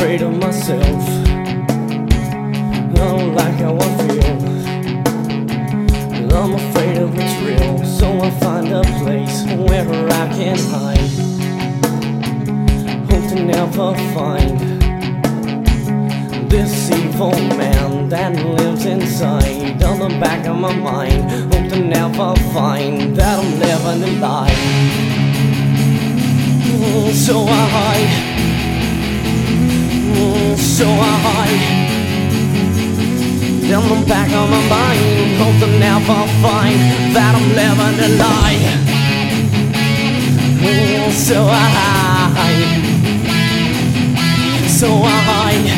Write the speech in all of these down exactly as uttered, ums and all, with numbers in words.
afraid of myself. I don't like how I feel. I'm afraid of what's real, so I find a place where I can hide. Hope to never find this evil man that lives inside on the back of my mind. Hope to never find that I'm living a lie. So I hide, so I hide in the back of my mind. Hope to never find that I'm living a lie. So I hide, so I hide.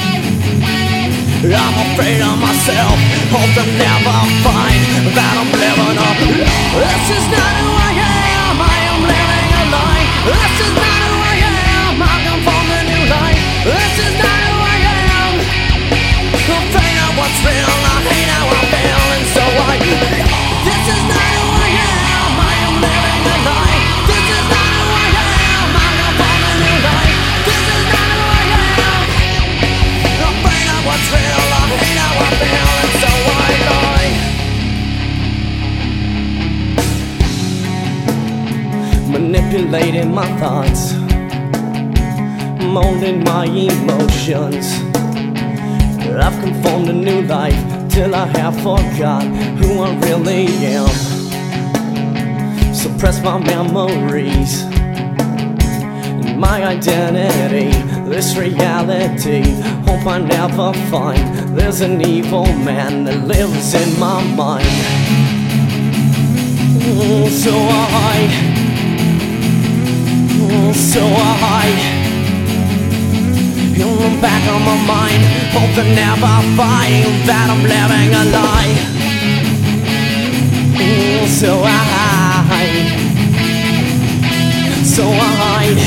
I'm afraid of myself. Hope to never find that I'm living a lie. This is not who I am. I am living a lie. This is not who I am. I come from the new light. This is not who I am. Afraid of what's real. I hate how I feel, and so I. This is not who I am. I am living a lie. This is not who I am. I come from the new light. This is not who I am. Afraid of what's real. I hate how I feel, and so I lie. Manipulating my thoughts, molding my emotions. I've conformed a new life till I have forgot who I really am. Suppress my memories and my identity, this reality. Hope I never find there's an evil man that lives in my mind. So I hide, so I hide in the back of my mind. Hope to never find that I'm living a lie. So I hide, so I hide.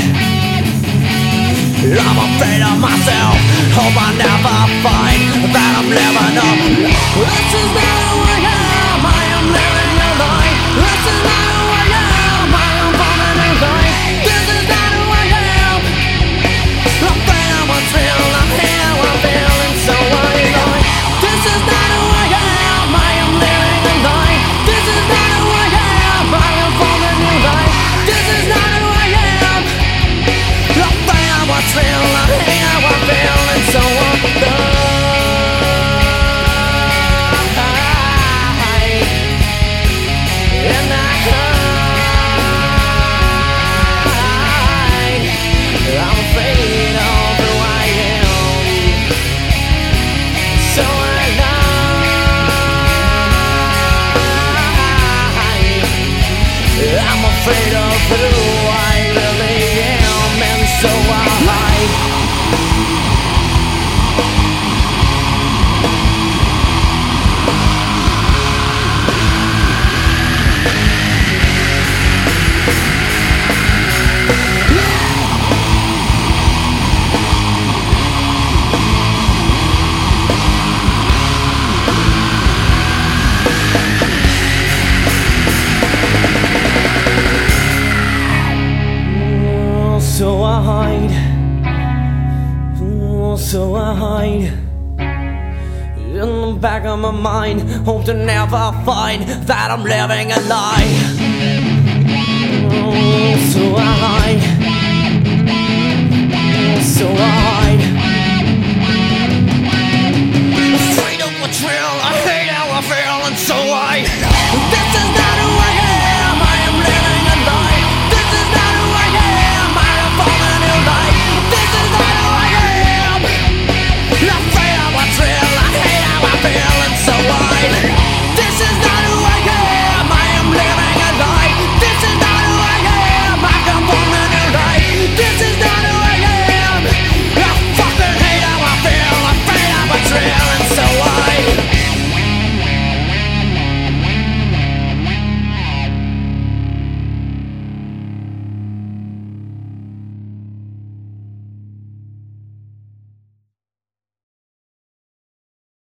I'm afraid of myself. Hope I never find that I'm living a lie. This is not who I am. I am living a lie. This is not who I am. I am from a new light. This is not who I am. Afraid of what's real. I hate how I feel, and so I lie. This is not who I am. I am living a lie. This is not who I am. I am from a new light. This is not who I am. Afraid of what's real. I hate how I feel, and so I lie. And I hide. I'm afraid of who I am, so I hide. I'm afraid of who I really am, and so I hide. So I hide, so I hide in the back of my mind. Hope to never find that I'm living a lie. So I hide.